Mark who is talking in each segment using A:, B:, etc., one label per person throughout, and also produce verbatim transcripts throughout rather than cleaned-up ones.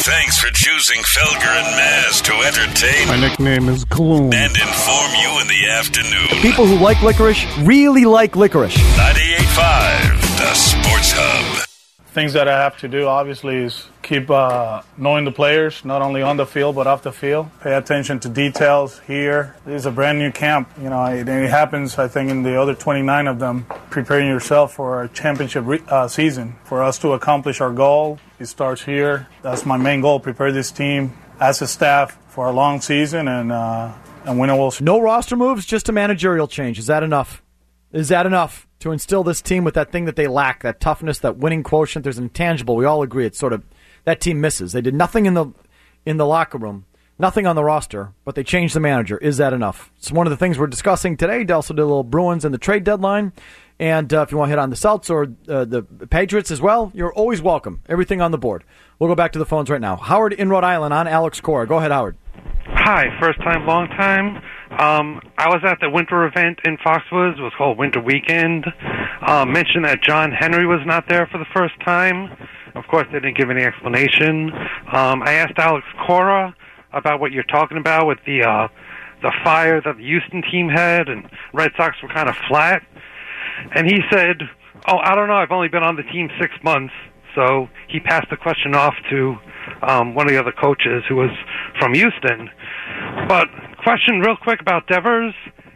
A: Thanks for choosing Felger and Maz to entertain.
B: My nickname is Gloom.
A: And inform you in the afternoon.
C: People who like licorice really like licorice.
A: ninety-eight point five, the Sports Hub.
D: Things that I have to do, obviously, is keep uh, knowing the players, not only on the field, but off the field. Pay attention to details here. This is a brand new camp. You know, it, it happens, I think, in the other twenty-nine of them. Preparing yourself for a championship re- uh, season. For us to accomplish our goal, it starts here. That's my main goal, prepare this team as a staff for a long season and, uh, and win a World Series.
C: No roster moves, just a managerial change. Is that enough? Is that enough to instill this team with that thing that they lack, that toughness, that winning quotient? There's an intangible. We all agree it's sort of that team misses. They did nothing in the in the locker room, nothing on the roster, but they changed the manager. Is that enough? It's one of the things we're discussing today. Also did a little Bruins and the trade deadline. And uh, if you want to hit on the Celtics or uh, the Patriots as well, you're always welcome. Everything on the board. We'll go back to the phones right now. Howard in Rhode Island on Alex Cora. Go ahead, Howard.
E: Hi, first time, long time. Um, I was at the winter event in Foxwoods. It was called Winter Weekend. Um, mentioned that John Henry was not there for the first time. Of course, they didn't give any explanation. Um, I asked Alex Cora about what you're talking about with the uh, the fire that the Houston team had, and Red Sox were kind of flat. And he said, oh, I don't know, I've only been on the team six months. So he passed the question off to um, one of the other coaches who was from Houston. But question real quick about Devers.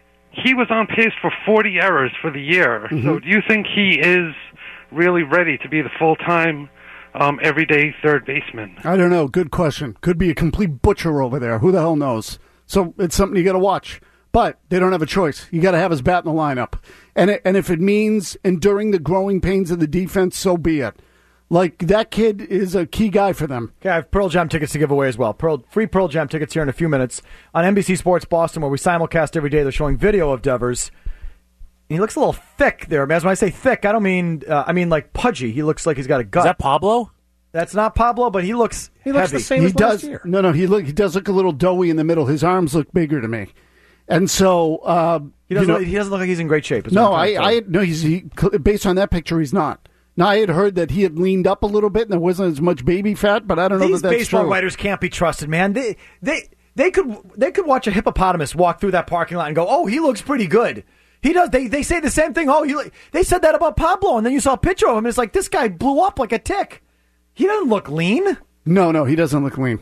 E: He was on pace for forty errors for the year. Mm-hmm. So do you think he is really ready to be the full-time, um, everyday third baseman?
B: I don't know. Good question. Could be a complete butcher over there. Who the hell knows? So it's something you got to watch. But they don't have a choice. You got to have his bat in the lineup. And it, and if it means enduring the growing pains of the defense, so be it. Like, that kid is a key guy for them.
C: Okay, I have Pearl Jam tickets to give away as well. Pearl, free Pearl Jam tickets here in a few minutes. On N B C Sports Boston, where we simulcast every day, they're showing video of Devers. He looks a little thick there, man. When I say thick, I don't mean, uh, I mean like pudgy. He looks like he's got a gut.
F: Is that Pablo?
C: That's not Pablo, but he looks
F: He looks
C: heavy.
F: the same
B: he
F: as
B: does,
F: last year.
B: No, no, he look he does look a little doughy in the middle. His arms look bigger to me. And so, uh,
C: He doesn't,
B: you know,
C: look, he doesn't look like he's in great shape.
B: No, I, I, no, he's he, based on that picture, he's not. Now, I had heard that he had leaned up a little bit and there wasn't as much baby fat, but I don't know
C: These
B: that that's
C: baseball
B: true.
C: writers can't be trusted, man. They they they could they could watch a hippopotamus walk through that parking lot and go, "Oh, he looks pretty good." He does. They they say the same thing. Oh, he, they said that about Pablo, and then you saw a picture of him. And it's like this guy blew up like a tick. He doesn't look lean.
B: No, no, he doesn't look lean.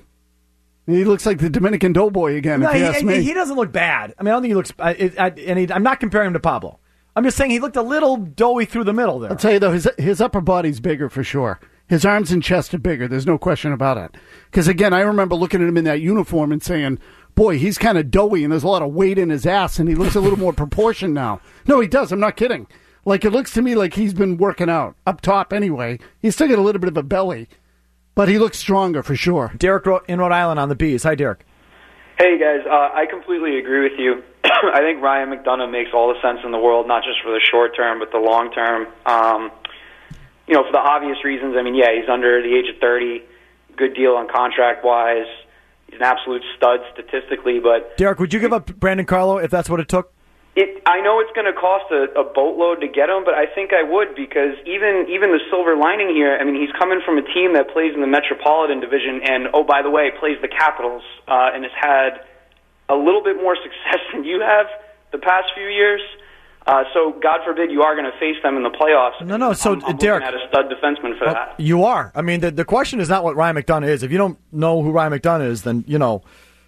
B: He looks like the Dominican doughboy again.
C: No,
B: if you
C: he,
B: ask me,
C: he doesn't look bad. I mean, I don't think he looks. I, I, and he, I'm not comparing him to Pablo. I'm just saying he looked a little doughy through the middle there.
B: I'll tell you though, his his upper body's bigger for sure. His arms and chest are bigger. There's no question about it. Because again, I remember looking at him in that uniform and saying, "Boy, he's kind of doughy, and there's a lot of weight in his ass, and he looks a little more proportioned now." No, he does. I'm not kidding. Like, it looks to me like he's been working out up top anyway. He's still got a little bit of a belly, but he looks stronger for sure.
C: Derek in Rhode Island on the Bees. Hi, Derek.
G: Hey, guys. Uh, I completely agree with you. I think Ryan McDonough makes all the sense in the world, not just for the short term, but the long term. Um, you know, for the obvious reasons. I mean, yeah, he's under the age of thirty. Good deal on contract-wise. He's an absolute stud statistically, but...
C: Derek, would you give up Brandon Carlo if that's what it took?
G: It, I know it's going to cost a, a boatload to get him, but I think I would, because even even the silver lining here, I mean, he's coming from a team that plays in the Metropolitan Division and, oh, by the way, plays the Capitals, uh, and has had a little bit more success than you have the past few years. Uh, so, God forbid, you are going to face them in the playoffs.
C: No, no, so,
G: I'm, I'm
C: Derek...
G: looking at a stud defenseman for
C: well,
G: that.
C: You are. I mean, the, the question is not what Ryan McDonough is. If you don't know who Ryan McDonough is, then, you know...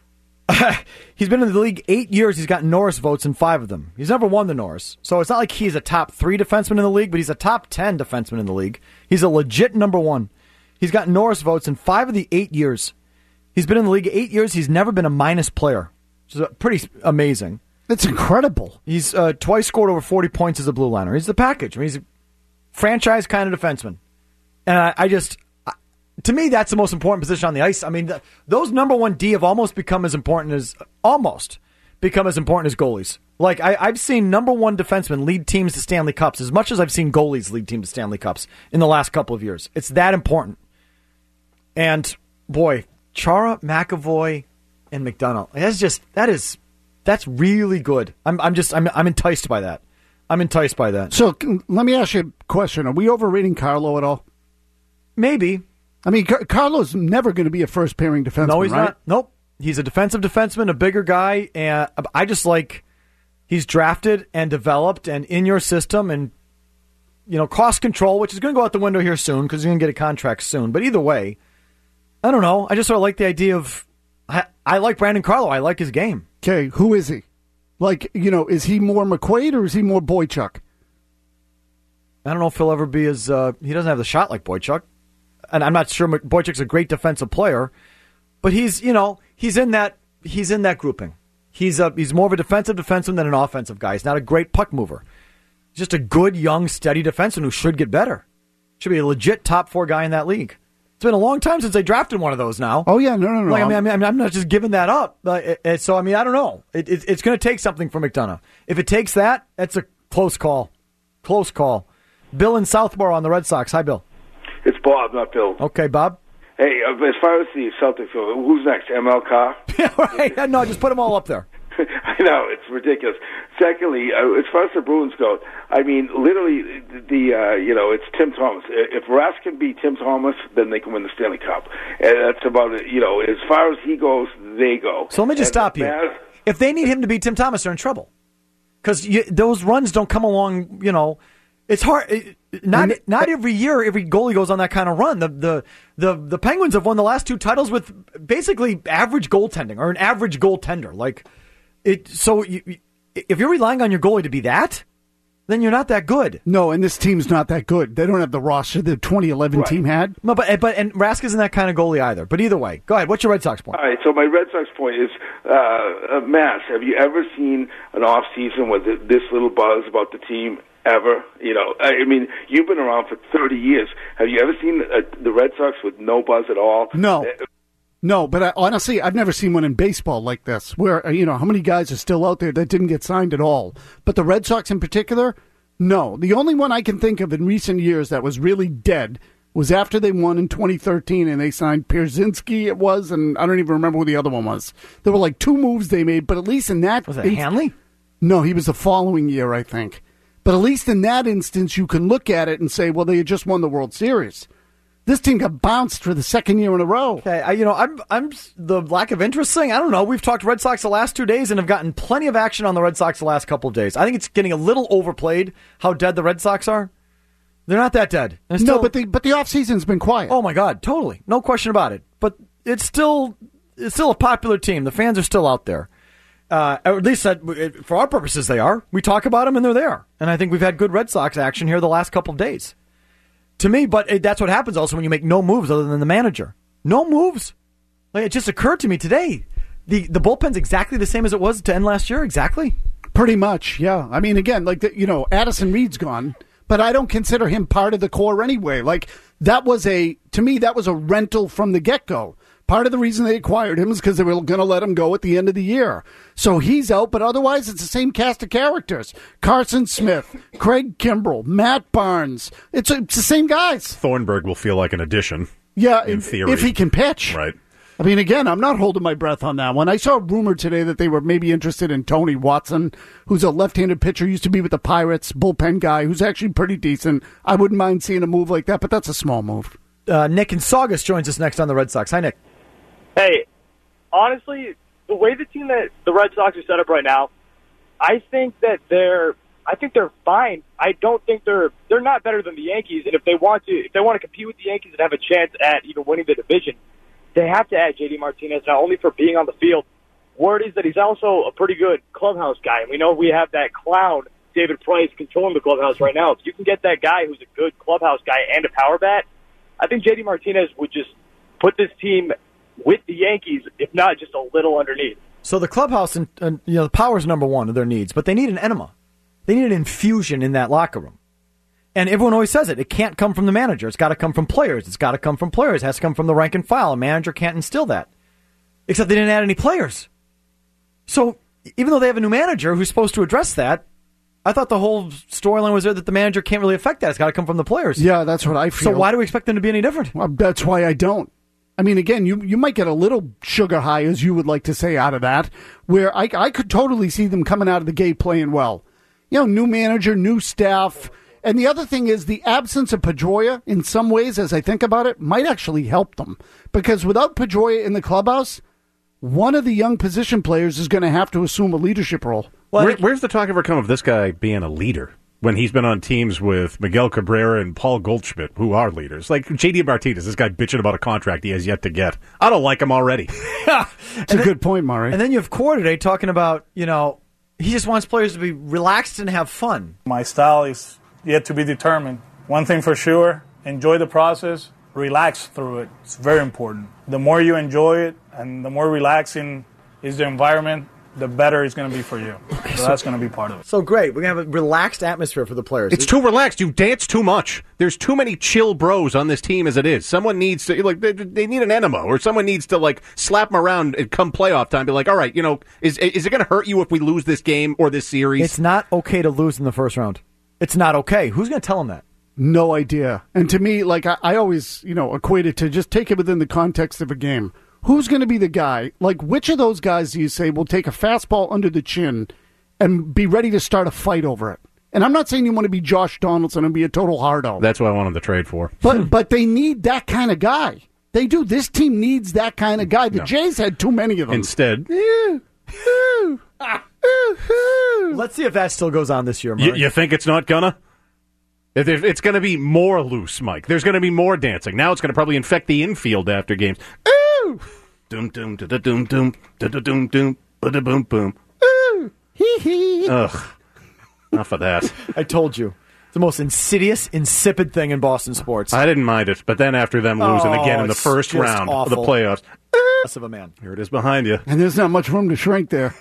C: He's been in the league eight years. He's got Norris votes in five of them. He's never won the Norris. So it's not like he's a top three defenseman in the league, but he's a top ten defenseman in the league. He's a legit number one. He's got Norris votes in five of the eight years. He's been in the league eight years. He's never been a minus player, which is pretty amazing.
B: That's incredible.
C: He's uh, twice scored over forty points as a blue liner. He's the package. I mean, he's a franchise kind of defenseman. And I, I just... To me, that's the most important position on the ice. I mean, the, those number one D have almost become as important as almost become as important as goalies. Like I, I've seen number one defensemen lead teams to Stanley Cups as much as I've seen goalies lead teams to Stanley Cups in the last couple of years. It's that important. And boy, Chara, McAvoy, and McDonough. That's just that is that's really good. I'm I'm just I'm I'm enticed by that. I'm enticed by that.
B: So let me ask you a question: are we overrating Carlo at all?
C: Maybe.
B: I mean, Car- Carlo's never going to be a first pairing defenseman.
C: No, he's
B: right?
C: not. Nope. He's a defensive defenseman, a bigger guy, and I just like he's drafted and developed and in your system and, you know, cost control, which is going to go out the window here soon because he's going to get a contract soon. But either way, I don't know. I just sort of like the idea of I, I like Brandon Carlo. I like his game.
B: Okay, who is he? Like, you know, is he more McQuaid or is he more Boychuk?
C: I don't know if he'll ever be as uh, he doesn't have the shot like Boychuk, and I'm not sure Boychuk's a great defensive player, but he's you know he's in that he's in that grouping. He's a he's more of a defensive defenseman than an offensive guy. He's not a great puck mover. He's just a good young steady defenseman who should get better. Should be a legit top four guy in that league. It's been a long time since they drafted one of those now.
B: Oh yeah, no, no, no.
C: Like, I mean, I mean, I'm not just giving that up. Uh, it, it, so I mean, I don't know. It, it, it's going to take something from McDonough. If it takes that, that's a close call. Close call. Bill in Southborough on the Red Sox. Hi, Bill.
F: It's Bob, not Bill.
C: Okay, Bob.
F: Hey, uh, as far as the Celtics go, who's next? M L Carr?
C: Yeah, right. No, just put them all up there.
F: I know, it's ridiculous. Secondly, uh, as far as the Bruins go, I mean, literally, the, the uh, you know, it's Tim Thomas. If Rask can beat Tim Thomas, then they can win the Stanley Cup. And that's about it. You know, as far as he goes, they go.
C: So let me just
F: and
C: stop you.
F: Maz,
C: If they need him to beat Tim Thomas, they're in trouble. Because those runs don't come along, you know. It's hard. Not not every year, every goalie goes on that kind of run. The the the the Penguins have won the last two titles with basically average goaltending or an average goaltender. Like it. So you, if you're relying on your goalie to be that, then you're not that good.
B: No, and this team's not that good. They don't have the roster the twenty eleven
F: Right.
B: team had.
C: No, but but and Rask isn't that kind of goalie either. But either way, go ahead. What's your Red Sox point?
F: All right, so my Red Sox point is, uh, uh, Mass, have you ever seen an off season with this little buzz about the team? Ever, you know, I mean, you've been around for thirty years. Have you ever seen uh, the Red Sox with no buzz at all?
B: No, no. But I, honestly, I've never seen one in baseball like this, where uh, you know how many guys are still out there that didn't get signed at all. But the Red Sox in particular, no. The only one I can think of in recent years that was really dead was after they won in twenty thirteen and they signed Pierzynski. It was, and I don't even remember who the other one was. There were like two moves they made, but at least in that
C: Was it Hanley?
B: No, he was the following year, I think. But at least in that instance, you can look at it and say, well, they had just won the World Series. This team got bounced for the second year in a row.
C: Okay, I, you know, I'm, I'm the lack of interest thing. I don't know. We've talked Red Sox the last two days and have gotten plenty of action on the Red Sox the last couple of days. I think it's getting a little overplayed how dead the Red Sox are. They're not that dead. They're still,
B: no, but the but the offseason's been quiet.
C: Oh my God, totally, no question about it. But it's still it's still a popular team. The fans are still out there. Uh, at least that, for our purposes, they are. We talk about them, and they're there. And I think we've had good Red Sox action here the last couple of days. To me, but it, that's what happens also when you make no moves other than the manager. No moves. Like, it just occurred to me today. The the bullpen's exactly the same as it was to end last year. Exactly.
B: Pretty much, yeah. I mean, again, like, the, you know, Addison Reed's gone, but I don't consider him part of the core anyway. Like, that was a, to me, that was a rental from the get-go. Part of the reason they acquired him is because they were going to let him go at the end of the year. So he's out, but otherwise it's the same cast of characters. Carson Smith, Craig Kimbrell, Matt Barnes. It's, it's the same guys.
H: Thornburg will feel like an addition.
B: Yeah,
H: in
B: if,
H: theory.
B: if he can pitch.
H: Right.
B: I mean, again, I'm not holding my breath on that one. I saw a rumor today that they were maybe interested in Tony Watson, who's a left-handed pitcher, used to be with the Pirates, bullpen guy, who's actually pretty decent. I wouldn't mind seeing a move like that, but that's a small move.
C: Uh, Nick in Saugus joins us next on the Red Sox. Hi, Nick.
I: Hey, honestly, the way the team that the Red Sox are set up right now, I think that they're, I think they're fine. I don't think they're, they're not better than the Yankees. And if they want to, if they want to compete with the Yankees and have a chance at even winning the division, they have to add J D Martinez, not only for being on the field. Word is that he's also a pretty good clubhouse guy. And we know we have that clown, David Price, controlling the clubhouse right now. If you can get that guy who's a good clubhouse guy and a power bat, I think J D Martinez would just put this team with the Yankees, if not just a little underneath.
C: So the clubhouse, and, and you know, the power is number one of their needs, but they need an enema. They need an infusion in that locker room. And everyone always says it. It can't come from the manager. It's got to come from players. It's got to come from players. It has to come from the rank and file. A manager can't instill that. Except they didn't add any players. So even though they have a new manager who's supposed to address that, I thought the whole storyline was there that the manager can't really affect that. It's got to come from the players.
B: Yeah, that's what I feel.
C: So why do we expect them to be any different?
B: Well, that's why I don't. I mean, again, you you might get a little sugar high, as you would like to say, out of that, where I, I could totally see them coming out of the gate playing well. You know, new manager, new staff, And the other thing is the absence of Pedroia, in some ways, as I think about it, might actually help them. Because without Pedroia in the clubhouse, one of the young position players is going to have to assume a leadership role.
H: Well, Where, where's the talk ever come of this guy being a leader when he's been on teams with Miguel Cabrera and Paul Goldschmidt, who are leaders? Like J D Martinez, this guy bitching about a contract he has yet to get. I don't like him already.
B: It's a then, good point, Murray.
C: And then you have Core today talking about, you know, he just wants players to be relaxed and have fun.
D: My style is yet to be determined. One thing for sure, enjoy the process, relax through it. It's very important. The more you enjoy it and the more relaxing is the environment, the better it's going to be for you. So, so that's going to be part of it.
C: So great. We're going to have a relaxed atmosphere for the players.
H: It's too relaxed. You dance too much. There's too many chill bros on this team as it is. Someone needs to, like, they, they need an enema, or someone needs to, like, slap them around and come playoff time, be like, all right, you know, is is it going to hurt you if we lose this game or this series?
C: It's not okay to lose in the first round. It's not okay. Who's going to tell them that?
B: No idea. And to me, like, I, I always, you know, equate it to just take it within the context of a game. Who's going to be the guy? Like, which of those guys do you say will take a fastball under the chin and be ready to start a fight over it? And I'm not saying you want to be Josh Donaldson and be a total hardo.
H: That's what I want him to trade for.
B: But but they need that kind of guy. They do. This team needs that kind of guy. The no. Jays had too many of them.
H: Instead.
C: Let's see if that still goes on this year, Murray.
H: You, you think it's not gonna? It's going to be more loose, Mike. There's going to be more dancing. Now it's going to probably infect the infield after games. Ooh! Doom, doom, da da doom, doom, da da doom, doom, ba da boom, boom.
B: Ooh! Hee hee!
H: Ugh. Enough of that.
C: I told you. It's the most insidious, insipid thing in Boston sports.
H: I didn't mind it, but then after them losing
C: oh,
H: again in the first round
C: awful.
H: of the playoffs.
C: Less of a man.
H: Here it is behind you.
B: And there's not much room to shrink there.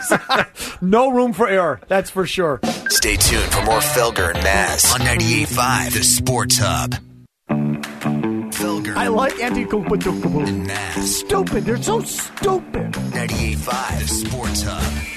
C: No room for error, that's for sure.
J: Stay tuned for more Felger and Maz on ninety-eight point five, the Sports Hub. Felger.
B: I like anti-Kupatukaboo.
J: And Maz.
B: Stupid. They're so stupid.
J: ninety-eight point five, the Sports Hub.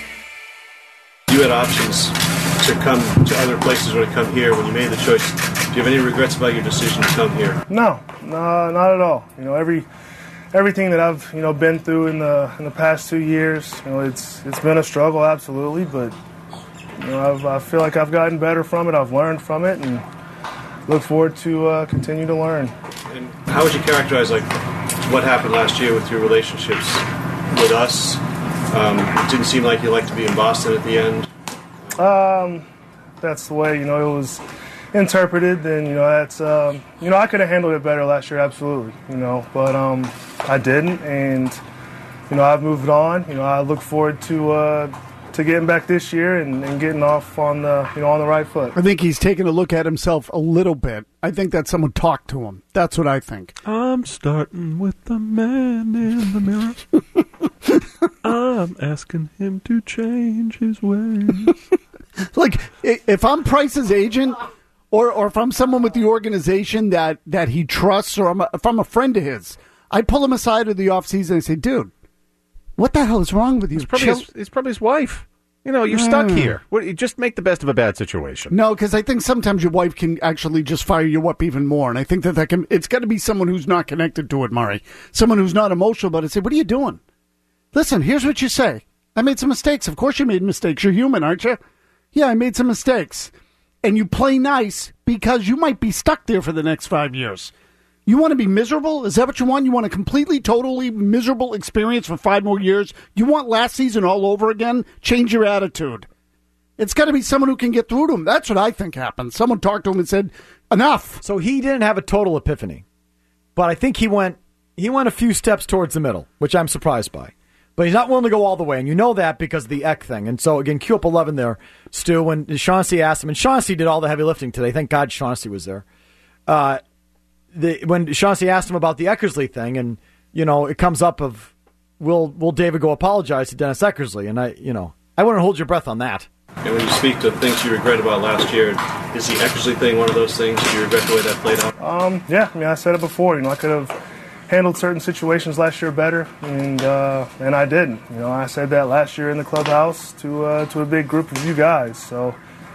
K: You had options to come to other places or to come here. When you made the choice, do you have any regrets about your decision to come here?
D: No, no, not at all. You know, every everything that I've you know been through in the in the past two years, you know, it's it's been a struggle, absolutely. But you know, I've, I feel like I've gotten better from it. I've learned from it, and look forward to uh, continue to learn.
K: And how would you characterize like what happened last year with your relationships with us? Um, it didn't seem like you liked to be in Boston at the end.
D: Um, that's the way, you know, it was interpreted. Then, you know, that's, um, you know, I could have handled it better last year, absolutely, you know, but um, I didn't. And, you know, I've moved on. You know, I look forward to uh, to getting back this year and, and getting off on the, you know, on the right foot.
B: I think he's taking a look at himself a little bit. I think that someone talked to him. That's what I think.
H: I'm starting with the man in the mirror. I'm asking him to change his ways.
B: Like, if I'm Price's agent, or or if I'm someone with the organization that, that he trusts, or I'm a, if I'm a friend of his, I pull him aside in the offseason and say, dude, what the hell is wrong with you?
H: It's probably, his, it's probably his wife. You know, you're mm. stuck here. What, you just make the best of a bad situation.
B: No, because I think sometimes your wife can actually just fire you up even more. And I think that, that can, it's got to be someone who's not connected to it, Murray. Someone who's not emotional about it. Say, what are you doing? Listen, here's what you say. I made some mistakes. Of course you made mistakes. You're human, aren't you? Yeah, I made some mistakes. And you play nice because you might be stuck there for the next five years. You want to be miserable? Is that what you want? You want a completely, totally miserable experience for five more years? You want last season all over again? Change your attitude. It's got to be someone who can get through to him. That's what I think happened. Someone talked to him and said, enough.
C: So he didn't have a total epiphany. But I think he went he went a few steps towards the middle, which I'm surprised by. But he's not willing to go all the way, and you know that because of the Eck thing. And so, again, Q up eleven there, Stu, when Chauncey asked him, and Chauncey did all the heavy lifting today. Thank God Chauncey was there. Uh, the, when Chauncey asked him about the Eckersley thing, and, you know, it comes up of, will will David go apologize to Dennis Eckersley? And, I, you know, I wouldn't hold your breath on that.
K: And when you speak to things you regret about last year, is the Eckersley thing one of those things? Do you regret the way that played out?
D: Um, yeah, I mean, I said it before. You know, I could have handled certain situations last year better, and uh, and I didn't. You know, I said that last year in the clubhouse to uh, to a big group of you guys. So,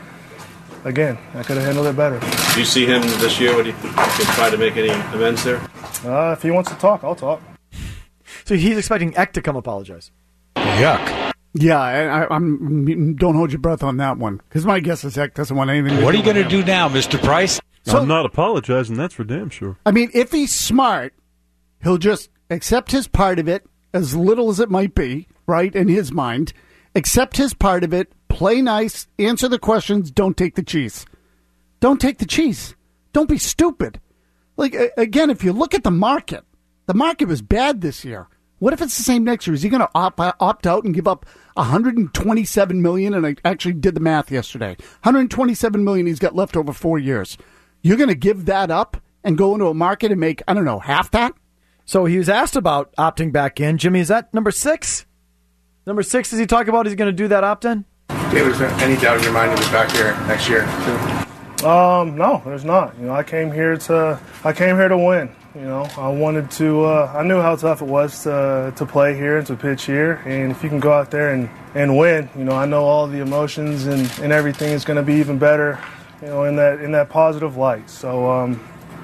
D: again, I could have handled it better.
K: Do you see him this year? Would he can try to make any amends there?
D: Uh, if he wants to talk, I'll talk.
C: So he's expecting Eck to come apologize.
H: Yuck.
B: Yeah, I, I, I'm. Don't hold your breath on that one, because my guess is Zach doesn't want anything.
L: What
B: to
L: are you going to do now, Mister Price?
B: So,
M: I'm not apologizing. That's for damn sure.
B: I mean, if he's smart, he'll just accept his part of it, as little as it might be, right, in his mind. Accept his part of it, play nice, answer the questions, don't take the cheese. Don't take the cheese. Don't be stupid. Like, again, if you look at the market, the market was bad this year. What if it's the same next year? Is he going to opt, opt out and give up one hundred twenty-seven million dollars? And I actually did the math yesterday. one hundred twenty-seven million dollars he's got left over four years. You're going to give that up and go into a market and make, I don't know, half that?
C: So he was asked about opting back in. Jimmy, is that number six? Number six, is he talking about he's going to do that opt-in?
N: David, is there any doubt in your mind he'll be back here next year, too?
D: Um, no, there's not. You know, I came here to I came here to win. You know, I wanted to. Uh, I knew how tough it was to to play here and to pitch here. And if you can go out there and, and win, you know, I know all the emotions and, and everything is going to be even better. You know, in that in that positive light. So um,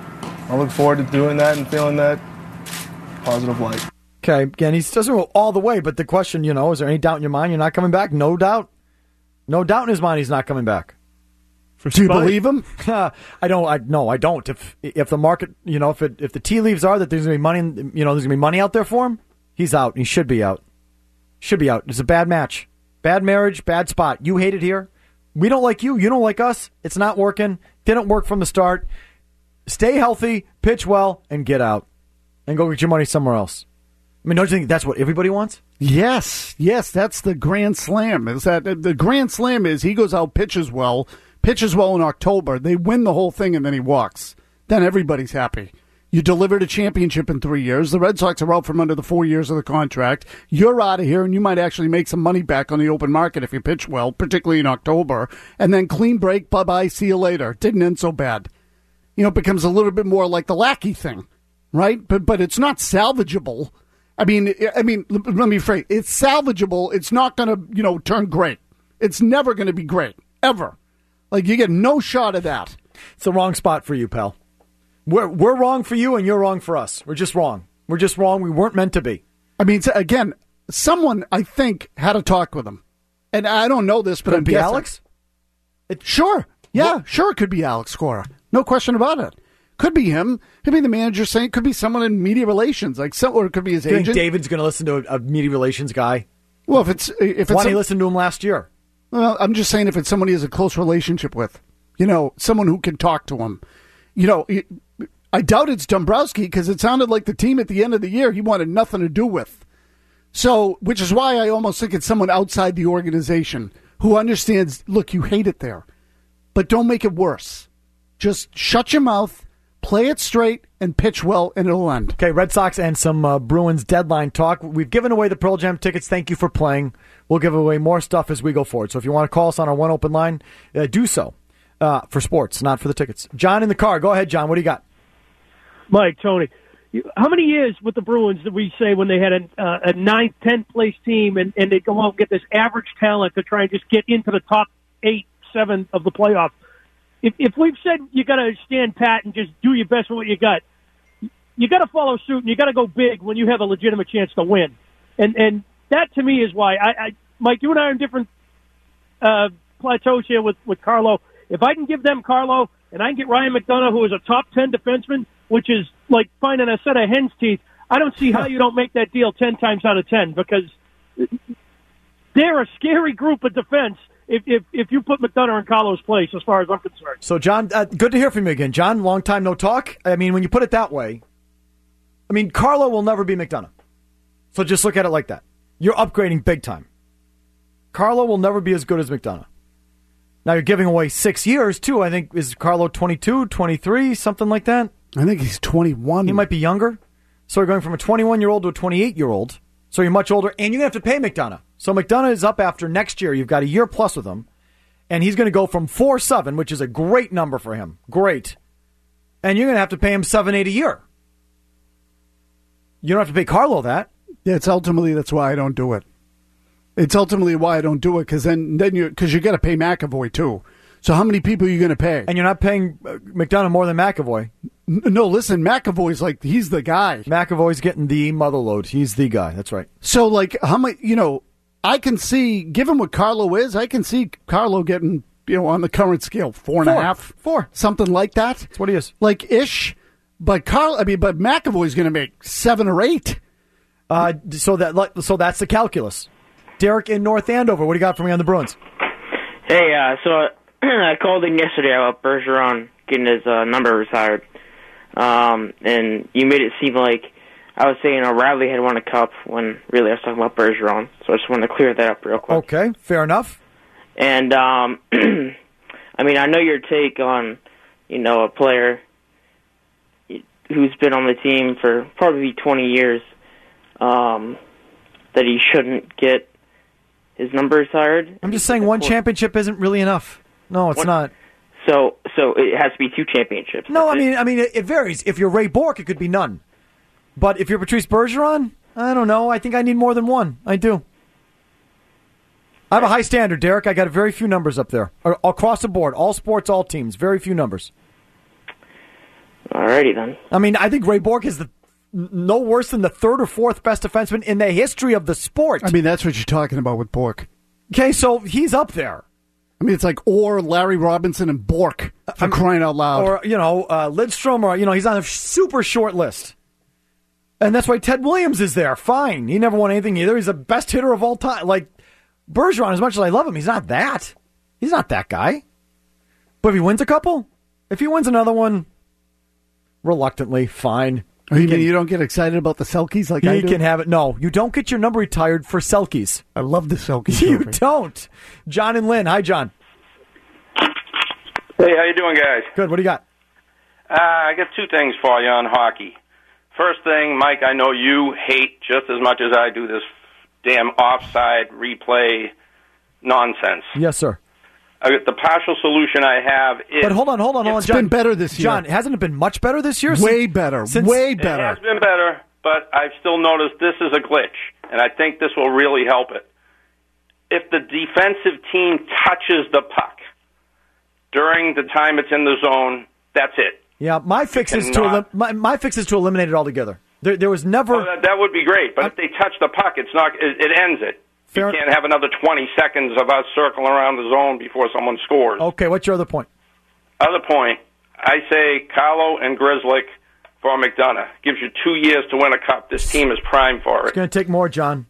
D: I look forward to doing that and feeling that positive light.
C: Okay, again, he doesn't go all the way, but the question, you know, is there any doubt in your mind you're not coming back? No doubt. No doubt in his mind he's not coming back.
B: Do you believe him?
C: I don't. I no, I don't. If if the market, you know, if it, if the tea leaves are that there's gonna be money, you know, there's gonna be money out there for him, he's out. He should be out. Should be out. It's a bad match, bad marriage, bad spot. You hate it here. We don't like you. You don't like us. It's not working. Didn't work from the start. Stay healthy, pitch well, and get out, and go get your money somewhere else. I mean, don't you think that's what everybody wants?
B: Yes, yes, that's the grand slam. Is that the grand slam is he goes out, pitches well, pitches well in October. They win the whole thing, and then he walks. Then everybody's happy. You delivered a championship in three years. The Red Sox are out from under the four years of the contract. You're out of here, and you might actually make some money back on the open market if you pitch well, particularly in October. And then clean break, bye-bye, see you later. Didn't end so bad. You know, it becomes a little bit more like the Lackey thing, right? But but it's not salvageable. I mean, I mean, let me phrase, it's salvageable. It's not going to, you know, turn great. It's never going to be great, ever. Like, you get no shot of that.
C: It's the wrong spot for you, pal. We're we're wrong for you, and you're wrong for us. We're just wrong. We're just wrong. We weren't meant to be.
B: I mean, again, someone, I think, had a talk with him. And I don't know this, but
C: Could
B: I'm
C: it be
B: guessing.
C: Alex?
B: It, sure. Yeah, what? Sure it could be Alex Cora. No question about it. Could be him. Could be the manager saying it. Could be someone in media relations, like some, or it could be his
C: Do you
B: agent.
C: think David's going to listen to a, a media relations guy?
B: Well, if it's if it's
C: why didn't he
B: some,
C: listen to him last year?
B: Well, I'm just saying if it's someone he has a close relationship with, you know, someone who can talk to him. You know, it, I doubt it's Dombrowski because it sounded like the team at the end of the year he wanted nothing to do with. So, which is why I almost think it's someone outside the organization who understands. Look, you hate it there, but don't make it worse. Just shut your mouth. Play it straight and pitch well, and it'll end.
C: Okay, Red Sox and some uh, Bruins deadline talk. We've given away the Pearl Jam tickets. Thank you for playing. We'll give away more stuff as we go forward. So if you want to call us on our one open line, uh, do so uh, for sports, not for the tickets. John in the car. Go ahead, John. What do you got?
O: Mike, Tony, you, how many years with the Bruins did we say when they had a, uh, a ninth, tenth place team and, and they go out and get this average talent to try and just get into the top eight, seven of the playoffs? If, if we've said you got to stand pat and just do your best with what you got, you got to follow suit and you got to go big when you have a legitimate chance to win. And and that to me is why I, I Mike, you and I are in different uh, plateaus here with with Carlo. If I can give them Carlo and I can get Ryan McDonough, who is a top ten defenseman, which is like finding a set of hen's teeth, I don't see how you don't make that deal ten times out of ten because they're a scary group of defense. If, if if you put McDonough in Carlo's place, as far as I'm concerned.
C: So, John, uh, good to hear from you again. John, long time no talk. I mean, when you put it that way, I mean, Carlo will never be McDonough. So just look at it like that. You're upgrading big time. Carlo will never be as good as McDonough. Now, you're giving away six years, too. I think, is Carlo twenty-two, twenty-three, something like that?
B: I think he's twenty-one.
C: He might be younger. So you're going from a twenty-one-year-old to a twenty-eight-year-old. So you're much older, and you're going to have to pay McDonough. So McDonough is up after next year. You've got a year plus with him. And he's going to go from four seven, which is a great number for him. Great. And you're going to have to pay him seven eight a year. You don't have to pay Carlo that.
B: Yeah, it's ultimately, that's why I don't do it. It's ultimately why I don't do it, because then, then you because you got to pay McAvoy, too. So how many people are you going to pay?
C: And you're not paying uh, McDonough more than McAvoy.
B: N- no, listen, McAvoy's like, he's the guy.
C: McAvoy's getting the mother load. He's the guy. That's right.
B: So, like, how much, you know, I can see, given what Carlo is, I can see Carlo getting, you know, on the current scale, four and
C: Four.
B: a half,
C: Four,
B: something like that.
C: That's what he is.
B: Like ish. But Carl, I mean, but McAvoy's going to make seven or eight.
C: Uh, so that so that's the calculus. Derek in North Andover, what do you got for me on the Bruins?
P: Hey, uh, so I called in yesterday about Bergeron getting his uh, number retired, um, and you made it seem like I was saying O'Reilly had won a cup when really I was talking about Bergeron. So I just wanted to clear that up real quick.
C: Okay, fair enough.
P: And um, I mean, I know your take on, you know, a player who's been on the team for probably twenty years, um, that he shouldn't get his number retired.
C: I'm just saying one championship isn't really enough. No, it's
P: What?
C: not.
P: So, so it has to be two championships.
C: No, I mean, I mean, it, it varies. If you're Ray Bourque, it could be none. But if you're Patrice Bergeron, I don't know. I think I need more than one. I do. I have a high standard, Derek. I got very few numbers up there. Across the board, all sports, all teams, very few numbers.
P: Alrighty then.
C: I mean, I think Ray Bourque is the no worse than the third or fourth best defenseman in the history of the sport.
B: I mean, that's what you're talking about with Bourque.
C: Okay, so he's up there.
B: I mean, it's like or Larry Robinson and Bourque for
C: I'm,
B: crying out loud.
C: Or, you know, uh, Lidstrom, or, you know, he's on a super short list. And that's why Ted Williams is there. Fine. He never won anything either. He's the best hitter of all time. Like, Bergeron, as much as I love him, he's not that. He's not that guy. But if he wins a couple, if he wins another one, reluctantly, fine.
B: Oh, you
C: He
B: mean
C: can-
B: you don't get excited about the Selkies like I
C: He
B: do?
C: can have it. No, you don't get your number retired for Selkies.
B: I love the Selkies.
C: You
B: trophy.
C: don't. John and Lynn. Hi, John.
Q: Hey, how you doing, guys?
C: Good. What do you got?
Q: Uh, I got two things for you on hockey. First thing, Mike, I know you hate just as much as I do this damn offside replay nonsense.
C: Yes, sir.
Q: Uh, the partial solution I have is...
C: But hold on, hold on, hold on,
B: It's
C: John.
B: been better this year.
C: John, hasn't it been much better this year?
B: Way
C: Since-
B: better.
C: since-
B: Way
Q: It
B: better.
Q: has been better, but I've still noticed this is a glitch, and I think this will really help it. If the defensive team touches the puck during the time it's in the zone, that's it.
C: Yeah, my fix is to
Q: cannot-
C: elim- my, my fix is to eliminate it altogether. There, there was never.
Q: Well, that, that would be great, but if they touch the puck, it's not. It, it ends it.
C: Fair-
Q: You can't have another twenty seconds of us circling around the zone before someone scores.
C: Okay, what's your other point?
Q: Other point, I say Carlo and Grzelcyk for McDonough. Gives you two years to win a cup. This team is primed for
C: It's
Q: it.
C: going to take more, John.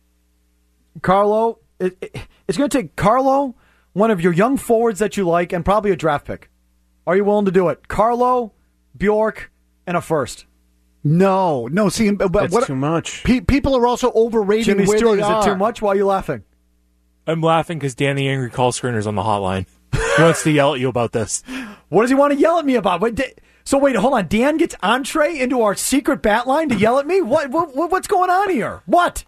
C: Carlo, it, it, it's going to take Carlo, one of your young forwards that you like, and probably a draft pick. Are you willing to do it? Carlo, Bjork, and a first.
B: No, no. See, but
M: That's
B: what,
M: too much.
B: Pe- people are also overrating
C: Jimmy
B: where
C: Stewart,
B: they
C: is
B: are.
C: it too much? Why are you laughing?
R: I'm laughing because Dan the Angry Call Screener's on the hotline. He wants to yell at you about this.
C: What does he want to yell at me about? Wait, di- so wait, hold on. Dan gets entree into our secret bat line to yell at me? What, what, what what's going on here? What?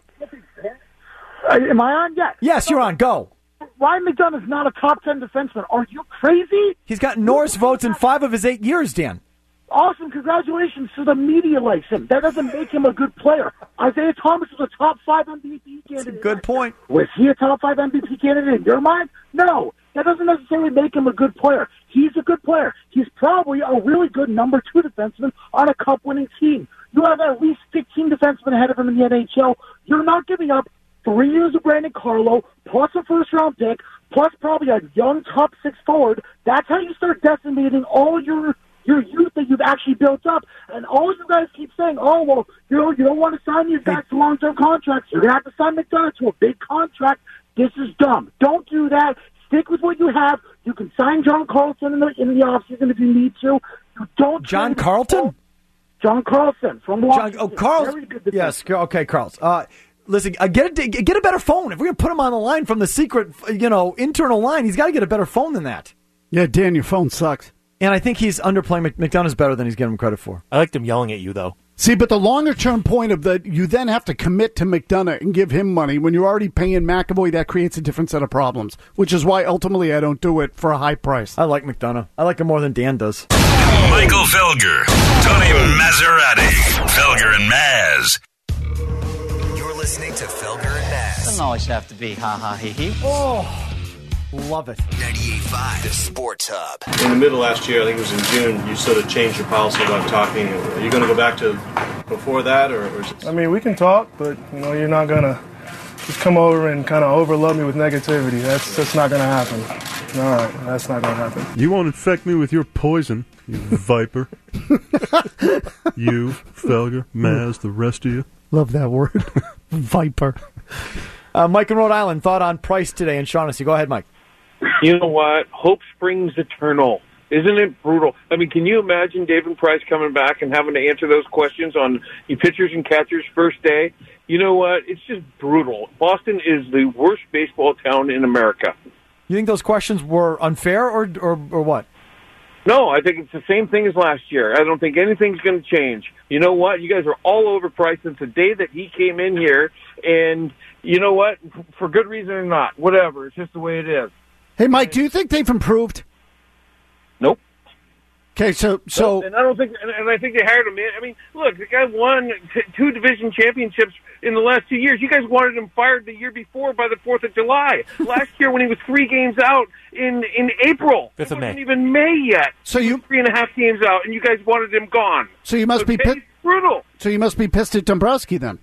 O: Uh, am I on yet?
C: Yes, you're on. Go.
O: Ryan McDonough's not a top ten defenseman. Are you crazy?
C: He's got Norris votes in five of his eight years, Dan.
O: Awesome, congratulations to the media likes him. That doesn't make him a good player. Isaiah Thomas was a top five M V P candidate.
C: Good point.
O: Was he a top five M V P candidate in your mind? No. That doesn't necessarily make him a good player. He's a good player. He's probably a really good number two defenseman on a cup-winning team. You have at least fifteen defensemen ahead of him in the N H L. You're not giving up three years of Brandon Carlo, plus a first-round pick, plus probably a young top six forward. That's how you start decimating all your your youth that you've actually built up. And all you guys keep saying, oh, well, you know, you don't want to sign these guys to long-term contracts. You're going to have to sign McDonough to a big contract. This is dumb. Don't do that. Stick with what you have. You can sign John Carlson in the, in the offseason if you need to. You don't
C: John Carlton?
O: John Carlson from
C: John,
O: Washington.
C: oh, Carl's.
O: Very good defenseman.
C: Yes, okay, Carl's. Uh, listen, uh, get a get a better phone. If we're gonna put him on the line from the secret, you know, internal line, he's got to get a better phone than that.
B: Yeah, Dan, your phone sucks.
C: And I think he's underplaying. Mc- McDonough's better than he's giving him credit for.
R: I liked him yelling at you, though.
B: See, but the longer term point of that, you then have to commit to McDonough and give him money. When you're already paying McAvoy, that creates a different set of problems, which is why ultimately I don't do it for a high price.
C: I like McDonough. I like him more than Dan does.
A: Michael Felger, Tony Maserati, Felger and Maz.
J: You're listening to Felger and Maz.
S: Doesn't always have to be ha ha he he.
C: Oh, love it.
J: ninety-eight point five, the Sports Hub.
K: In the middle of last year, I think it was in June, you sort of changed your policy about talking. Are you going to go back to before that, or, or is it...
D: I mean, we can talk, but you know, you're not gonna
N: just come over and kind of overload me with negativity. That's that's not going to happen. All right, that's not going to happen.
M: You won't infect me with your poison, you viper. You, Felger, Maz, the rest of you.
B: Love that word. Viper.
C: Uh, Mike in Rhode Island, thought on Price today and Shaughnessy. Go ahead, Mike.
T: You know what? Hope springs eternal. Isn't it brutal? I mean, can you imagine David Price coming back and having to answer those questions on the pitchers and catchers first day? You know what? It's just brutal. Boston is the worst baseball town in America.
C: You think those questions were unfair or or, or what?
T: No, I think it's the same thing as last year. I don't think anything's going to change. You know what? You guys are all over Price since the day that he came in here, and you know what? For good reason or not, whatever. It's just the way it is.
B: Hey, Mike, do you think they've improved?
T: Nope.
B: Okay, so so
T: and I don't think, and, and I think they hired him. I mean, look, the guy won t- two division championships in the last two years. You guys wanted him fired the year before by the Fourth of July. Last year, when he was three games out in in April,
R: Fifth of
T: it wasn't
R: May.
T: even May yet.
B: So you
T: three and a half games out, and you guys wanted him gone.
B: So you must
T: okay?
B: be pissed.
T: Brutal.
B: So you must be pissed at Dombrowski then.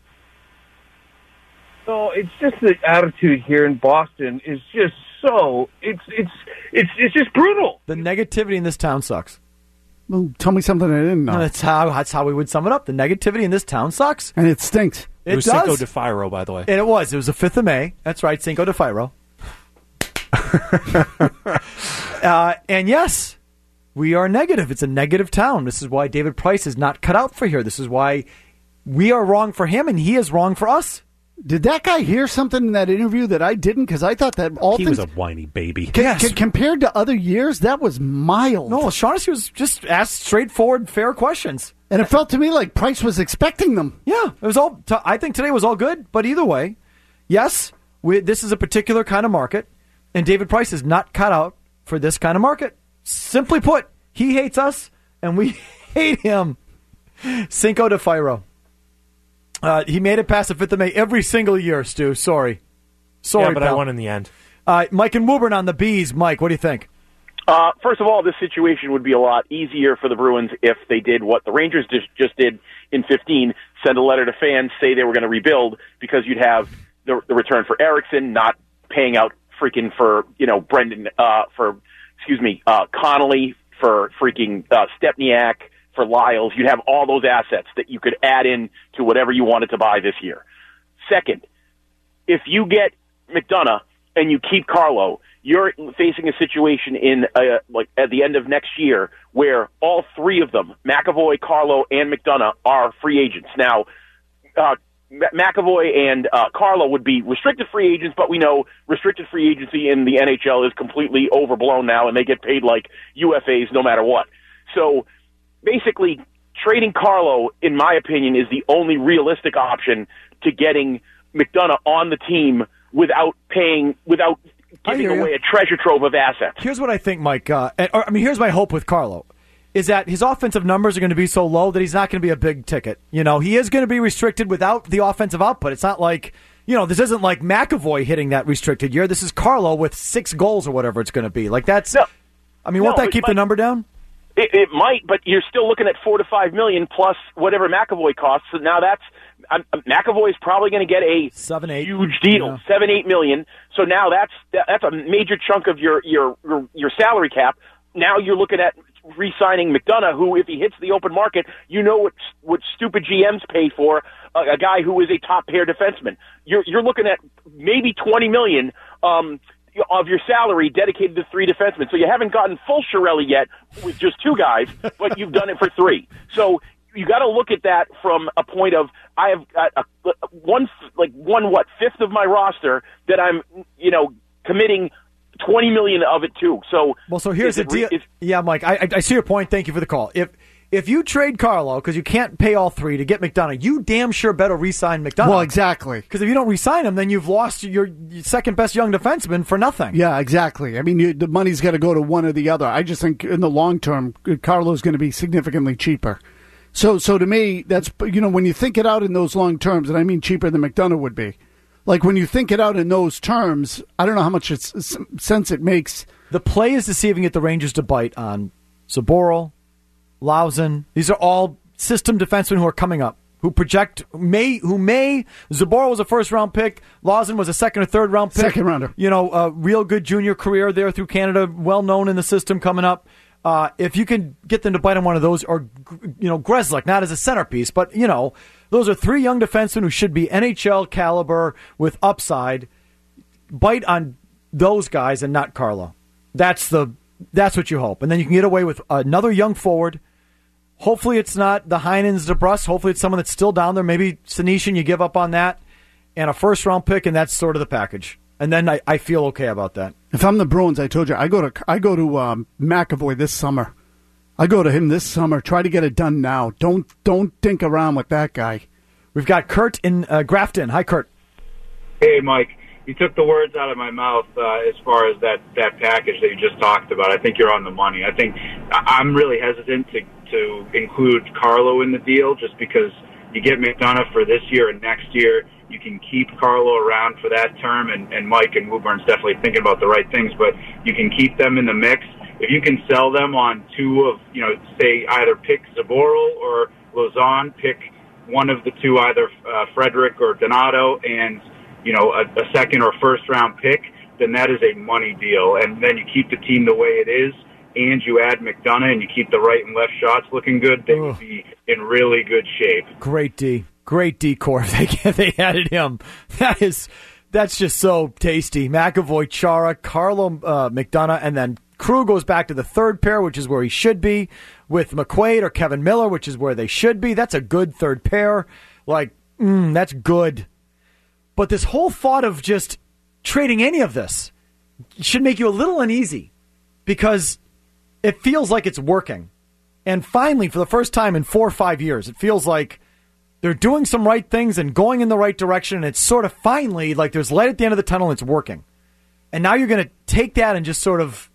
T: So it's just the attitude here in Boston is just so it's it's it's it's just brutal.
C: The negativity in this town sucks.
B: Well, tell me something I didn't know.
C: No, that's how that's how we would sum it up. The negativity in this town sucks,
B: and it stinks.
C: It,
R: it was
C: does.
R: Cinco de Firo, by the way.
C: And it was. It was the fifth of May. That's right, Cinco de Firo. uh, and yes, we are negative. It's a negative town. This is why David Price is not cut out for here. This is why we are wrong for him, and he is wrong for us.
B: Did that guy hear something in that interview that I didn't? Because I thought that all
H: he
B: things...
H: was a whiny baby.
B: C-
C: yes.
B: c- compared to other years, that was mild.
C: No, Shaughnessy was just asked straightforward, fair questions.
B: And it felt to me like Price was expecting them.
C: Yeah, it was all. T- I think today was all good, but either way, yes, we, this is a particular kind of market, and David Price is not cut out for this kind of market. Simply put, he hates us, and we hate him. Cinco de Firo. Uh, he made it past the fifth of May every single year, Stu. Sorry. Sorry,
R: yeah, but
C: pal.
R: I won in the end.
C: Uh, Mike and Woburn on the Bees. Mike, what do you think?
U: Uh, first of all, this situation would be a lot easier for the Bruins if they did what the Rangers just, just did in fifteen, send a letter to fans, say they were going to rebuild, because you'd have the, the return for Eriksson, not paying out freaking for, you know, Brendan, uh, for, excuse me, uh, Connolly, for freaking uh, Stepniak, for Lyles. You'd have all those assets that you could add in to whatever you wanted to buy this year. Second, if you get McDonough and you keep Carlo, you're facing a situation in uh, like at the end of next year where all three of them, McAvoy, Carlo, and McDonough, are free agents. Now, uh, McAvoy and uh, Carlo would be restricted free agents, but we know restricted free agency in the N H L is completely overblown now, and they get paid like U F As no matter what. So basically, trading Carlo, in my opinion, is the only realistic option to getting McDonough on the team without paying, without giving away a treasure trove of assets.
C: Here's what I think, Mike. Uh, or, I mean, here's my hope with Carlo, is that his offensive numbers are going to be so low that he's not going to be a big ticket. You know, he is going to be restricted without the offensive output. It's not like, you know, this isn't like McAvoy hitting that restricted year. This is Carlo with six goals or whatever it's going to be. Like, that's, no, I mean, won't
U: no,
C: that keep
U: but,
C: the number down?
U: It, it might, but you're still looking at four to five million plus whatever McAvoy costs. So now that's um, McAvoy is probably going to get a
C: seven, eight,
U: huge deal, yeah. seven, eight million. So now that's that's a major chunk of your your your, your salary cap. Now you're looking at re-signing McDonough, who, if he hits the open market, you know what what stupid G Ms pay for a, a guy who is a top pair defenseman. You're you're looking at maybe twenty million. Um, of your salary dedicated to three defensemen. So you haven't gotten full Chiarelli yet with just two guys, but you've done it for three. So you got to look at that from a point of, I have got a, a, one, like one, what, fifth of my roster that I'm, you know, committing twenty million of it to. So,
C: well, so here's the deal.
U: Re-
C: yeah, Mike, I, I see your point. Thank you for the call. If, If you trade Carlo, because you can't pay all three to get McDonough, you damn sure better re-sign McDonough.
B: Well, exactly.
C: Because if you don't re-sign him, then you've lost your second best young defenseman for nothing.
B: Yeah, exactly. I mean, you, the money's got to go to one or the other. I just think in the long term, Carlo's going to be significantly cheaper. So, so to me, that's, you know, when you think it out in those long terms, and I mean cheaper than McDonough would be. Like, when you think it out in those terms, I don't know how much it's, sense it makes.
C: The play is to see if we can get the Rangers to bite on Zaboral, Lausen. These are all system defensemen who are coming up, who project may who may Zaboral was a first round pick, Lawson was a second or third round pick,
B: Second rounder.
C: You know, a real good junior career there through Canada, well known in the system coming up. Uh, if you can get them to bite on one of those, or you know, Grzelcyk, not as a centerpiece, but you know, those are three young defensemen who should be N H L caliber with upside. Bite on those guys and not Carlo. That's the that's what you hope, and then you can get away with another young forward. Hopefully, it's not the Heinens, DeBrus. Hopefully, it's someone that's still down there. Maybe Senyshyn, you give up on that, and a first round pick, and that's sort of the package. And then I, I feel okay about that.
B: If I'm the Bruins, I told you I go to I go to um, McAvoy this summer. I go to him this summer. Try to get it done now. Don't don't dink around with that guy.
C: We've got Kurt in uh, Grafton. Hi, Kurt.
E: Hey, Mike. You took the words out of my mouth uh, as far as that, that package that you just talked about. I think you're on the money. I think I'm really hesitant to, to include Carlo in the deal just because you get McDonough for this year and next year. You can keep Carlo around for that term, and, and Mike and Wooburn's definitely thinking about the right things, but you can keep them in the mix. If you can sell them on two of, you know, say either pick Zaboral or Lauzon, pick one of the two, either uh, Frederick or Donato, and you know, a, a second or first round pick, then that is a money deal. And then you keep the team the way it is, and you add McDonough and you keep the right and left shots looking good, they would be in really good shape.
C: Great D. Great decor. They they added him. That is, that's just so tasty. McAvoy, Chara, Carlo uh, McDonough, and then Krug goes back to the third pair, which is where he should be, with McQuaid or Kevin Miller, which is where they should be. That's a good third pair. Like, mm, that's good. But this whole thought of just trading any of this should make you a little uneasy because it feels like it's working. And finally, for the first time in four or five years, it feels like they're doing some right things and going in the right direction. And it's sort of finally like there's light at the end of the tunnel and it's working. And now you're going to take that and just sort of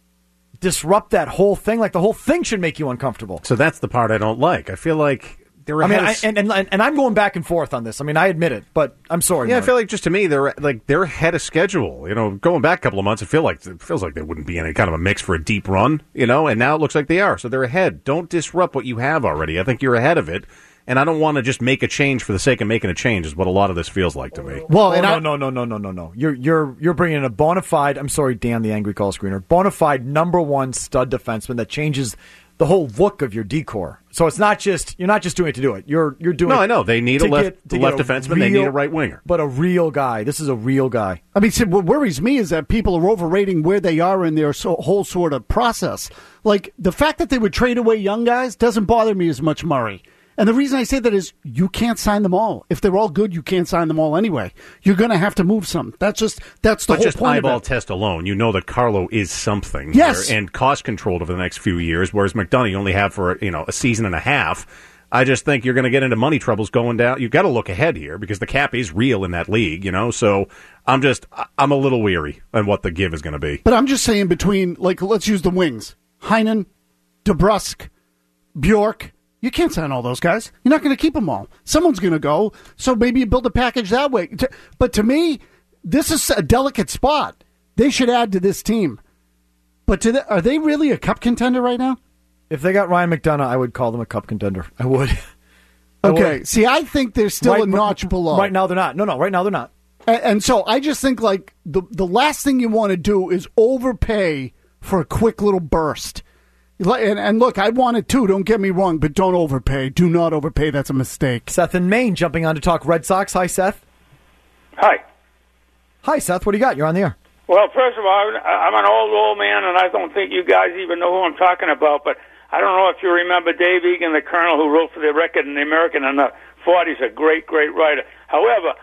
C: disrupt that whole thing. Like the whole thing should make you uncomfortable.
H: So that's the part I don't like. I feel like they're
C: I mean,
H: ahead
C: I,
H: of-
C: and, and and I'm going back and forth on this. I mean, I admit it, but I'm sorry.
H: Yeah,
C: Mark.
H: I feel like just to me they're like they're ahead of schedule. You know, going back a couple of months, it feel like it feels like they wouldn't be any kind of a mix for a deep run. You know, and now it looks like they are. So they're ahead. Don't disrupt what you have already. I think you're ahead of it, and I don't want to just make a change for the sake of making a change. Is what a lot of this feels like to me.
C: Well, oh, no, I, no, no, no, no, no, no. You're you're you're bringing in a bona fide. I'm sorry, Dan, the angry call screener. Bona fide number one stud defenseman that changes the whole look of your decor. So it's not just you're not just doing it to do it. You're you're doing.
H: No,
C: it
H: I know they need a left
C: get,
H: the
C: get
H: left
C: a
H: defenseman.
C: Real,
H: they need a right winger,
C: but a real guy. This is a real guy.
B: I mean, see, what worries me is that people are overrating where they are in their so, whole sort of process. Like the fact that they would trade away young guys doesn't bother me as much, Murray. And the reason I say that is you can't sign them all. If they're all good, you can't sign them all anyway. You're going to have to move some. That's just that's the
H: but
B: whole
H: just
B: point
H: eyeball
B: of it.
H: test alone, you know that Carlo is something.
B: Yes.
H: here and cost controlled over the next few years, whereas McDonough you only have for you know a season and a half. I just think you're going to get into money troubles going down. You've got to look ahead here because the cap is real in that league, you know. So I'm just I'm a little weary on what the give is going to be.
B: But I'm just saying between like let's use the wings: Heinen, DeBrusk, Bjork. You can't sign all those guys. You're not going to keep them all. Someone's going to go, so maybe you build a package that way. But to me, this is a delicate spot. They should add to this team. But to the, are they really a cup contender right now?
C: If they got Ryan McDonough, I would call them a cup contender. I would. I
B: okay.
C: would.
B: See, I think they're still
C: right,
B: a notch below.
C: Right now, they're not. No, no. Right now, they're not.
B: And, and so I just think like the the last thing you want to do is overpay for a quick little burst. And, and look, I want it too, don't get me wrong, but don't overpay. Do not overpay. That's a mistake.
C: Seth in Maine jumping on to talk Red Sox. Hi, Seth.
V: Hi.
C: Hi, Seth. What do you got? You're on the air.
V: Well, first of all, I'm an old, old man, and I don't think you guys even know who I'm talking about, but I don't know if you remember Dave Egan, the colonel who wrote for the Record and the American in the forties, a great, great writer. However,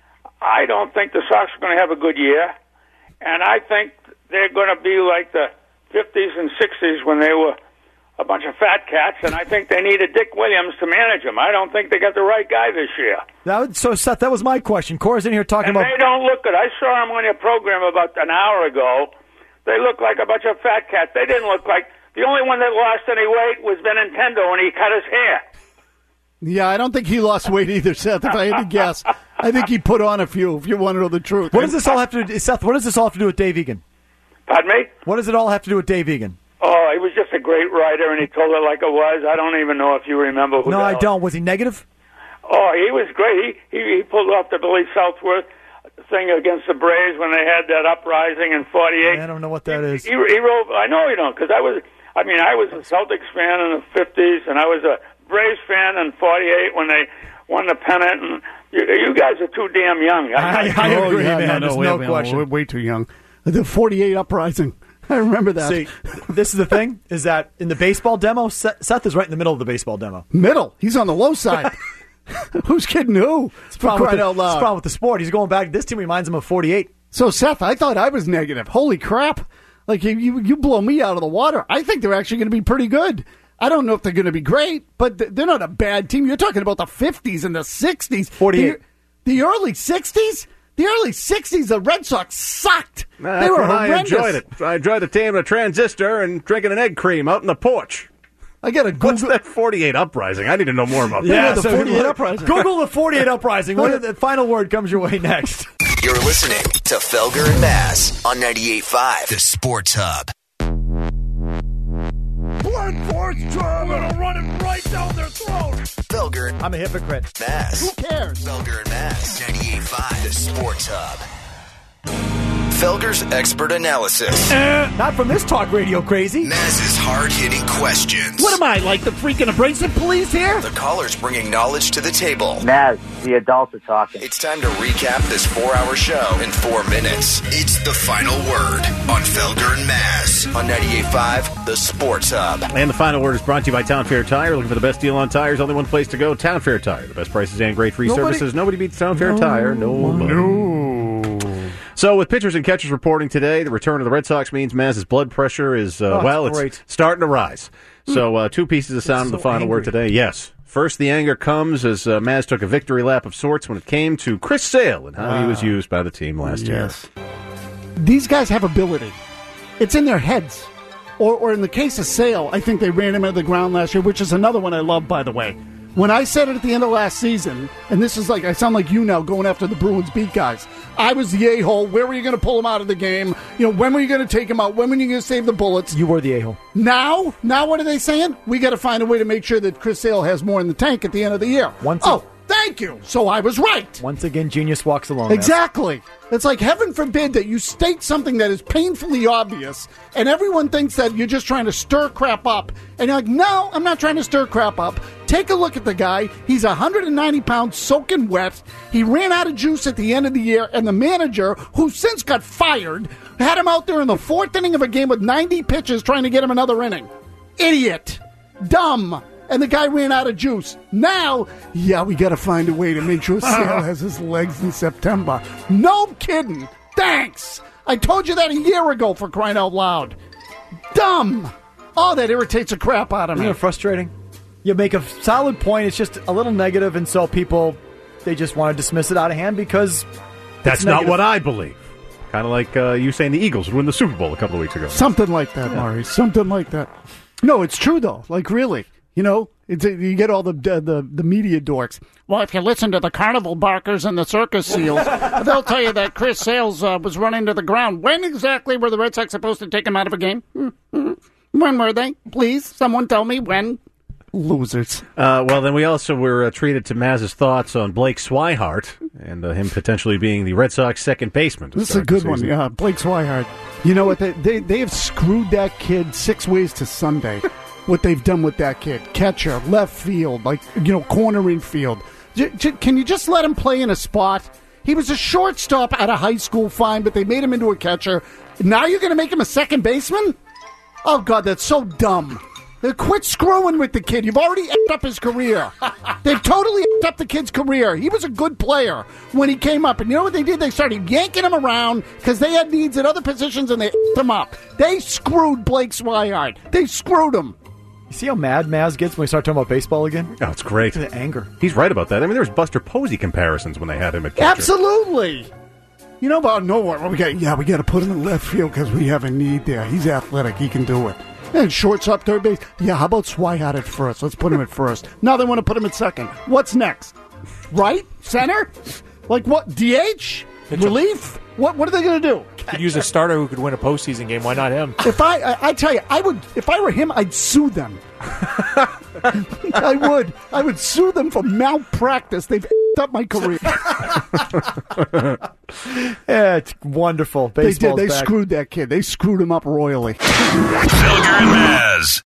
V: I don't think the Sox are going to have a good year, and I think they're going to be like the fifties and sixties when they were a bunch of fat cats, and I think they needed Dick Williams to manage them. I don't think they got the right guy this year.
C: That would, so, Seth, that was my question. Cora's in here talking
V: and
C: about...
V: they don't look good. I saw them on your program about an hour ago. They look like a bunch of fat cats. They didn't look like... The only one that lost any weight was Benintendi when he cut his hair.
B: Yeah, I don't think he lost weight either, Seth, if I had to guess. I think he put on a few, if you want to know the truth.
C: What does this all have to do... Seth, what does this all have to do with Dave Egan?
V: Pardon me?
C: What does it all have to do with Dave Egan?
V: Oh, he was just a great writer, and he told it like it was. I don't even know if you remember who
C: No,
V: the
C: I
V: hell.
C: don't. Was he negative?
V: Oh, he was great. He he, he pulled off the Billy Southworth thing against the Braves when they had that uprising in forty-eight.
C: I don't know what that is.
V: He, he wrote. I know you don't, because I was. I mean, I was a Celtics fan in the fifties, and I was a Braves fan in forty-eight when they won the pennant. And you, you guys are too damn young.
C: I, I
B: Oh,
C: agree,
B: yeah,
C: man.
B: no,
C: There's
B: no,
C: no
B: wait,
C: question.
B: We're way too young. The forty-eight uprising. I remember that.
C: See, this is the thing, is that in the baseball demo, Seth, Seth is right in the middle of the baseball demo.
B: Middle. He's on the low side. Who's kidding who?
C: It's the problem, with
B: Crying
C: the,
B: out
C: it's the
B: loud.
C: problem with the sport. He's going back. This team reminds him of forty-eight.
B: So, Seth, I thought I was negative. Holy crap. Like, you, you, you blow me out of the water. I think they're actually going to be pretty good. I don't know if they're going to be great, but th- they're not a bad team. You're talking about the fifties and the sixties.
C: forty-eight.
B: The, the early sixties? The early sixties, the Red Sox sucked.
H: Nah,
B: they
H: that's
B: were
H: when I
B: horrendous.
H: enjoyed it. I enjoyed the team in a transistor and drinking an egg cream out in the porch.
B: I got a Google.
H: What's that forty-eight uprising? I need to know more about
C: Yeah,
H: that.
B: the
C: so
B: forty-eight uprising.
C: Google the forty-eight uprising. What, the final word comes your way next.
J: You're listening to Felger and Mazz on ninety-eight point five, The Sports Hub.
F: Blood force I'm gonna run it right down their throat.
J: Felger.
C: I'm a hypocrite.
J: Mazz.
B: Who cares?
J: Felger and Mazz. ninety-eight point five, The Sports Hub. Felger's expert analysis.
C: Uh, not from this talk radio crazy.
J: Mazz's hard-hitting questions.
F: What am I, like the freaking abrasive police here?
J: The callers bringing knowledge to the table.
G: Mazz, the adults are talking.
J: It's time to recap this four-hour show in four minutes. It's the final word on Felger and Mazz on ninety-eight point five, The Sports Hub.
H: And the final word is brought to you by Town Fair Tire. Looking for the best deal on tires? Only one place to go, Town Fair Tire. The best prices and great free
B: Nobody-
H: services. Nobody beats Town Fair
B: No
H: Tire. Nobody.
B: No.
H: So with pitchers and catchers reporting today, the return of the Red Sox means Mazz's blood pressure is, uh,
C: Oh,
H: well,
C: it's
H: it's
C: great.
H: starting to rise. So uh, two pieces of sound in
C: so
H: the final word
C: angry.
H: today. Yes. First, the anger comes as uh, Mazz took a victory lap of sorts when it came to Chris Sale and how he was used by the team last
B: Yes. These guys have ability. It's in their heads. Or, or in the case of Sale, I think they ran him into the ground last year, which is another one I love, by the way. When I said it at the end of last season, and this is like, I sound like you now going after the Bruins beat guys. I was the a-hole. Where were you going to pull him out of the game? You know, when were you going to take him out? When were you going to save the bullets?
C: You were the a-hole.
B: Now, now what are they saying? We got to find a way to make sure that Chris Sale has more in the tank at the end of the year.
C: Once
B: oh, thank you. So I was right.
C: Once again, genius walks alone. Mazz.
B: Exactly. It's like heaven forbid that you state something that is painfully obvious and everyone thinks that you're just trying to stir crap up. And you're like, no, I'm not trying to stir crap up. Take a look at the guy. He's one hundred ninety pounds soaking wet. He ran out of juice at the end of the year, and the manager, who since got fired, had him out there in the fourth inning of a game with ninety pitches trying to get him another inning. Idiot. Dumb. And the guy ran out of juice. Now, yeah, we got to find a way to make sure Sale has his legs in September. No kidding. Thanks. I told you that a year ago, for crying out loud. Dumb. Oh, that irritates the crap out of me.
C: Isn't it frustrating? You make a solid point. It's just a little negative, and so people, they just want to dismiss it out of hand because
H: That's
C: it's
H: not
C: negative.
H: what I believe. Kind of like uh, you saying the Eagles would win the Super Bowl a couple of weeks ago.
B: Something like that, Maury. Something like that. No, it's true, though. Like, really. You know, it's, you get all the, the the the media dorks. Well, if you listen to the carnival barkers and the circus seals, they'll tell you that Chris Sales uh, was run into the ground. When exactly were the Red Sox supposed to take him out of a game? When were they? Please, someone tell me when. Losers.
H: Uh, well, then we also were uh, treated to Mazz's thoughts on Blake Swihart and uh, him potentially being the Red Sox second baseman. to
B: This is a
H: start the
B: good one,
H: season.
B: yeah. Blake Swihart. You know what? They, they, they have screwed that kid six ways to Sunday. What they've done with that kid. Catcher, left field, like, you know, corner infield. J- j- can you just let him play in a spot? He was a shortstop out of high school, fine, but they made him into a catcher. Now you're going to make him a second baseman? Oh, God, that's so dumb. They quit screwing with the kid. You've already effed up his career. They've totally effed up the kid's career. He was a good player when he came up. And you know what they did? They started yanking him around because they had needs at other positions and they effed him up. They screwed Blake Swihart. They screwed him.
C: You see how mad Mazz gets when we start talking about baseball again?
H: Oh, it's great.
C: The anger.
H: He's right about that. I mean, there was Buster Posey comparisons when they had him at catcher.
B: Absolutely. You know about nowhere. Well, we got, yeah, we got to put him in left field because we have a need there. He's athletic. He can do it. And shortstop, third base. Yeah, how about Swihart at first? Let's put him at first. Now they want to put him at second. What's next? Right? Center? Like what? D H? Relief? What What are they going to do?
R: Could use a starter who could win a postseason game. Why not him?
B: If I, I, I tell you, I would. If I were him, I'd sue them. I would. I would sue them for malpractice. They've f***ed up my career.
C: Yeah, it's wonderful.
B: They did.
C: Baseball's
B: They
C: back.
B: screwed that kid. They screwed him up royally.
A: Felger and Maz.